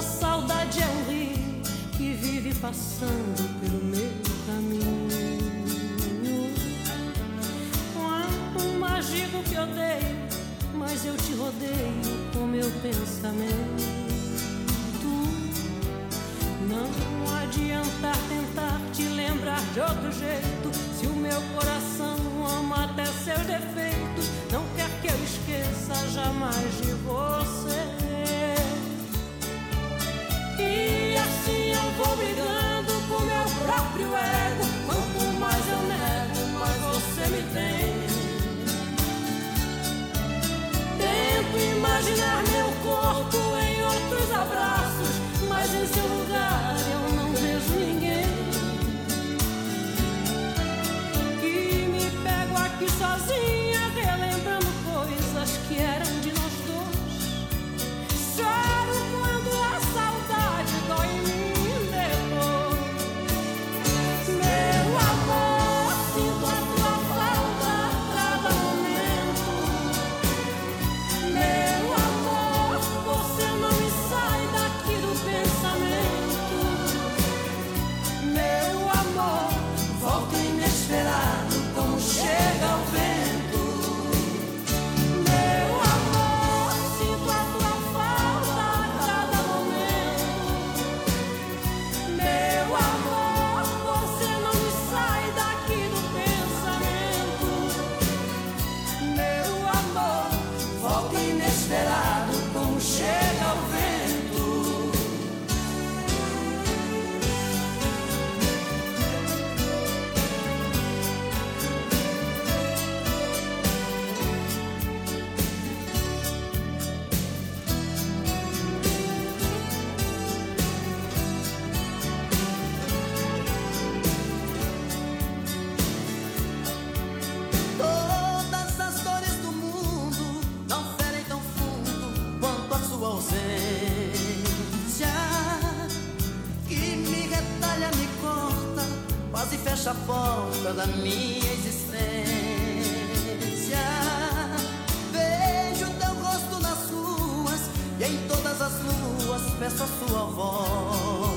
A saudade é um rio que vive passando pelo meu caminho. Quanto mais digo que odeio, mas eu te rodeio com meu pensamento. Não adianta tentar te lembrar de outro jeito, se o meu coração ama até seus defeitos. Não quer que eu esqueça jamais de você. E assim eu vou brigando com meu próprio ego. Quanto mais eu nego, mais você me tem. Tento imaginar meu corpo em outros abraços, mas em seu lugar eu não vejo ninguém. E me pego aqui sozinha, relembrando coisas que eram de nós dois. Choro quando a saudade dói em mim depois. Meu amor, sinto a tua falta a cada momento. Meu amor, você não me sai daqui do pensamento. Meu amor, volta inesperado como chega o vento. Meu amor, sinto a tua falta a cada momento. Meu amor, você não me sai daqui do pensamento. Meu amor, volta inesperado como chega o vento. Todas as dores do mundo não ferem tão fundo quanto a sua ausência, que me retalha, me corta, quase fecha a porta da minha existência. Vejo teu rosto nas ruas e em todas as luas peço a sua voz.